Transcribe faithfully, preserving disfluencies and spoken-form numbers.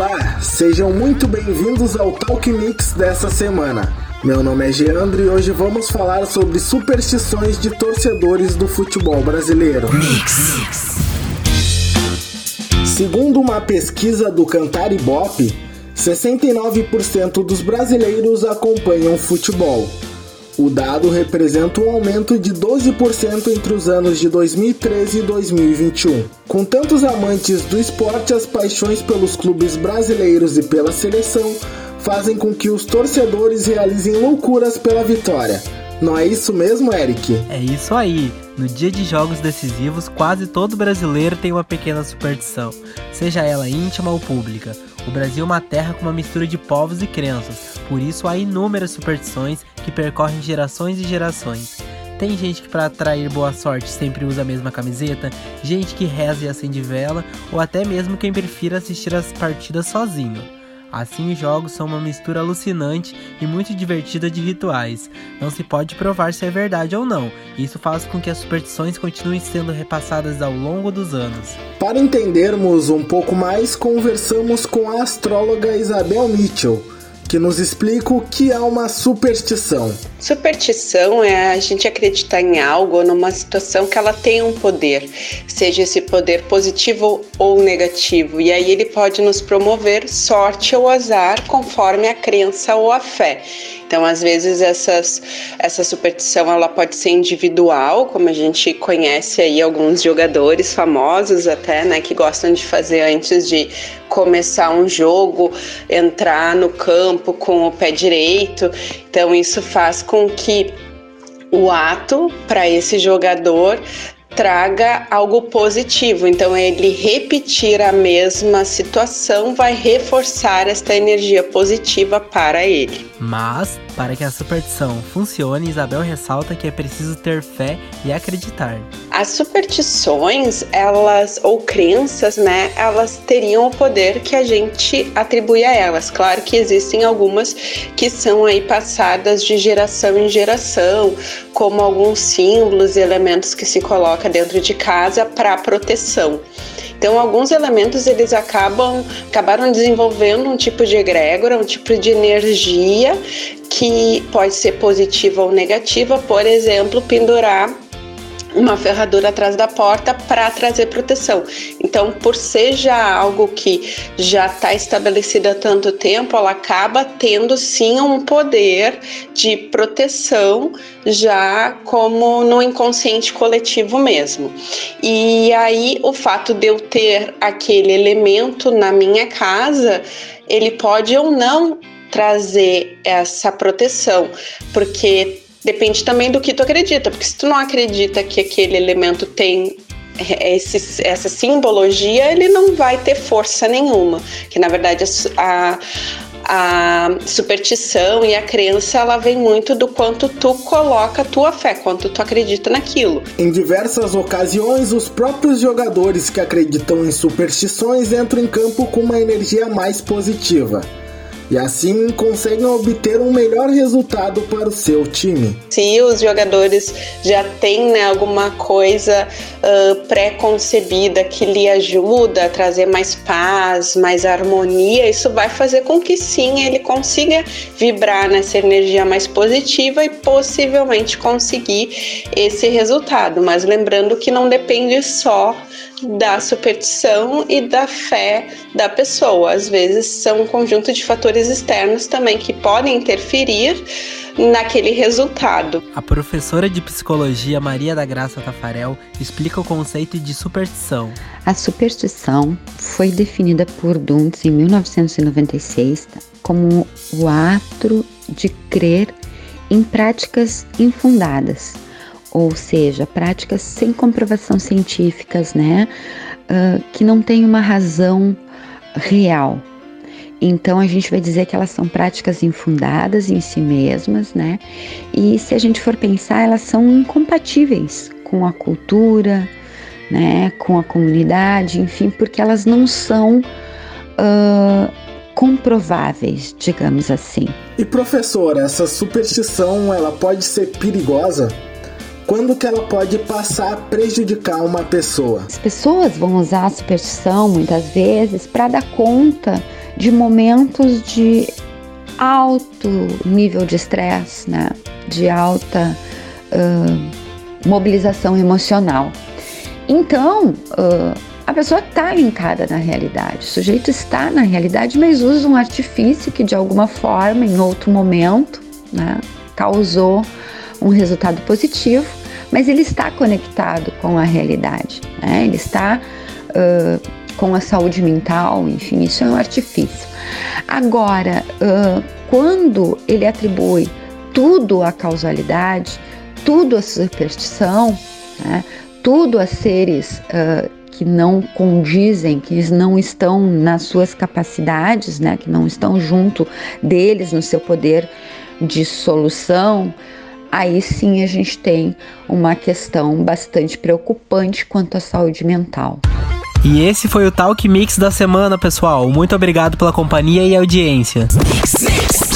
Olá, sejam muito bem-vindos ao Talk Mix dessa semana. Meu nome é Geandro e hoje vamos falar sobre superstições de torcedores do futebol brasileiro. Mix. Segundo uma pesquisa do Cantar Ibope, sessenta e nove por cento dos brasileiros acompanham futebol. O dado representa um aumento de doze por cento entre os anos de dois mil e treze e dois mil e vinte e um. Com tantos amantes do esporte, as paixões pelos clubes brasileiros e pela seleção fazem com que os torcedores realizem loucuras pela vitória. Não é isso mesmo, Eric? É isso aí. No dia de jogos decisivos, quase todo brasileiro tem uma pequena superstição, seja ela íntima ou pública. O Brasil é uma terra com uma mistura de povos e crenças, por isso há inúmeras superstições que percorrem gerações e gerações. Tem gente que para atrair boa sorte sempre usa a mesma camiseta, gente que reza e acende vela, ou até mesmo quem prefira assistir as partidas sozinho. Assim, os jogos são uma mistura alucinante e muito divertida de rituais. Não se pode provar se é verdade ou não. Isso faz com que as superstições continuem sendo repassadas ao longo dos anos. Para entendermos um pouco mais, conversamos com a astróloga Isabel Mitchell, que nos explica o que é uma superstição. Superstição é a gente acreditar em algo ou numa situação que ela tem um poder, seja esse poder positivo ou negativo, e aí ele pode nos promover sorte ou azar conforme a crença ou a fé. Então, às vezes, essas, essa superstição ela pode ser individual, como a gente conhece aí alguns jogadores famosos até, né, que gostam de fazer antes de começar um jogo, entrar no campo com o pé direito. Então, isso faz com que o ato para esse jogador traga algo positivo. Então, ele repetir a mesma situação vai reforçar esta energia positiva para ele. Mas, para que a superstição funcione, Isabel ressalta que é preciso ter fé e acreditar. As superstições, elas, ou crenças, né, elas teriam o poder que a gente atribui a elas. Claro que existem algumas que são aí passadas de geração em geração, como alguns símbolos e elementos que se coloca dentro de casa para proteção. Então, alguns elementos eles acabam acabaram desenvolvendo um tipo de egrégora, um tipo de energia que pode ser positiva ou negativa. Por exemplo, pendurar uma ferradura atrás da porta para trazer proteção. Então, por ser já algo que já está estabelecido há tanto tempo, ela acaba tendo sim um poder de proteção já como no inconsciente coletivo mesmo. E aí, o fato de eu ter aquele elemento na minha casa, ele pode ou não trazer essa proteção, porque depende também do que tu acredita, porque se tu não acredita que aquele elemento tem esse, essa simbologia, ele não vai ter força nenhuma, que na verdade a, a superstição e a crença, ela vem muito do quanto tu coloca a tua fé, quanto tu acredita naquilo. Em diversas ocasiões, os próprios jogadores que acreditam em superstições entram em campo com uma energia mais positiva. E assim conseguem obter um melhor resultado para o seu time. Se os jogadores já têm, né, alguma coisa uh, pré-concebida que lhe ajuda a trazer mais paz, mais harmonia, isso vai fazer com que sim, ele consiga vibrar nessa energia mais positiva e possivelmente conseguir esse resultado. Mas lembrando que não depende só da superstição e da fé da pessoa. Às vezes são um conjunto de fatores externos também que podem interferir naquele resultado. A professora de psicologia Maria da Graça Tafarel explica o conceito de superstição. A superstição foi definida por Duntz em mil novecentos e noventa e seis como o ato de crer em práticas infundadas, ou seja, práticas sem comprovação científicas, né, uh, que não tem uma razão real. Então, a gente vai dizer que elas são práticas infundadas em si mesmas, né, e se a gente for pensar, elas são incompatíveis com a cultura, né, com a comunidade, enfim, porque elas não são uh, comprováveis, digamos assim. E professora, essa superstição, ela pode ser perigosa? Quando que ela pode passar a prejudicar uma pessoa? As pessoas vão usar a superstição muitas vezes para dar conta de momentos de alto nível de estresse, né? De alta uh, mobilização emocional. Então, uh, a pessoa está linkada na realidade, o sujeito está na realidade, mas usa um artifício que de alguma forma, em outro momento, né, causou um resultado positivo, mas ele está conectado com a realidade, né? Ele está uh, com a saúde mental, enfim, isso é um artifício. Agora, uh, quando ele atribui tudo à causalidade, tudo à superstição, né, tudo a seres uh, que não condizem, que não estão nas suas capacidades, né, que não estão junto deles no seu poder de solução, aí sim a gente tem uma questão bastante preocupante quanto à saúde mental. E esse foi o Talk Mix da semana, pessoal. Muito obrigado pela companhia e audiência. Mix, mix.